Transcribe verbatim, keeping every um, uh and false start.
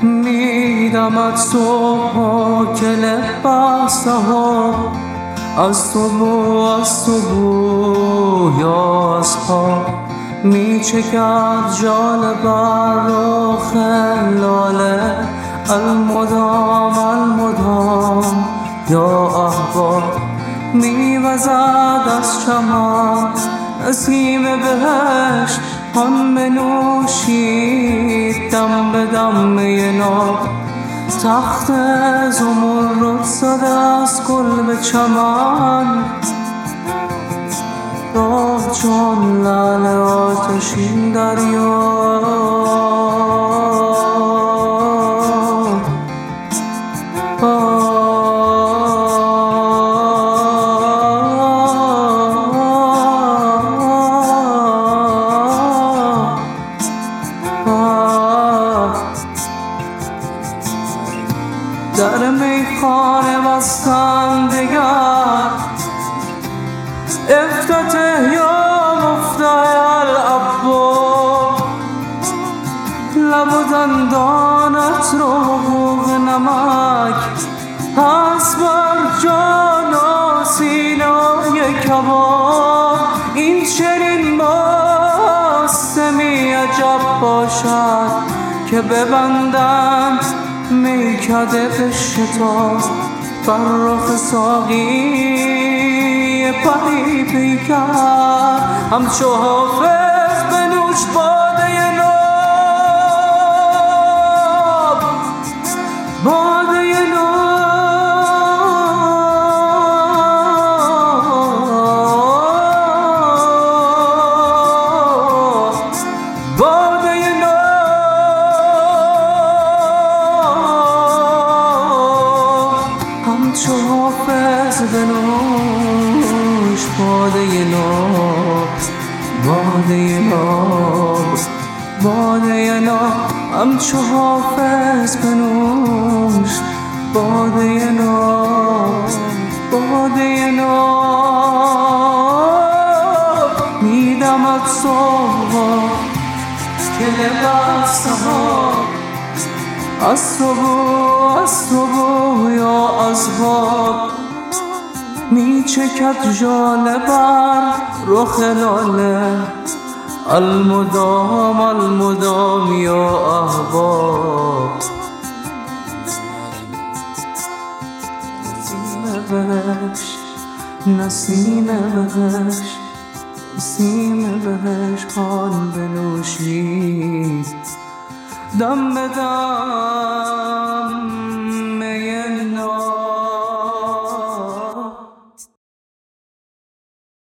میدمت صبح که لبسته ها از تو بو از تو بو یا از پا می چکد جال بر رخ لاله المدام المدام یا احباب می وزد از چمن نسیم بهشت آن بنوشید دم به دم ناب تخت زمرد زده از گل به چمن راه چون لعل آتشین دریا در میخانه بستن دگر افتتح یا مفتح الابواب لب و دندانت رو حقوق نمک هست بر جان و سینه‌ی کباب این چنین ماستمی عجب باشد که ببندند میکده به شتاب فرخ ساقی پری پیکر همچو حافظ بنوش باده ناب باده ناب باده همچو حافظ بنوش باده ناب باده ناب باده ناب همچو حافظ بنوش باده ناب باده ناب میدمت صبح که لبسته ها از تو بو از تو بو یا از باد می چکد ژاله بر رخ لاله المدام المدام یا احباب نسیم بهشت نسیم بهشت نسیم بهشت خان بنوشید دم به دم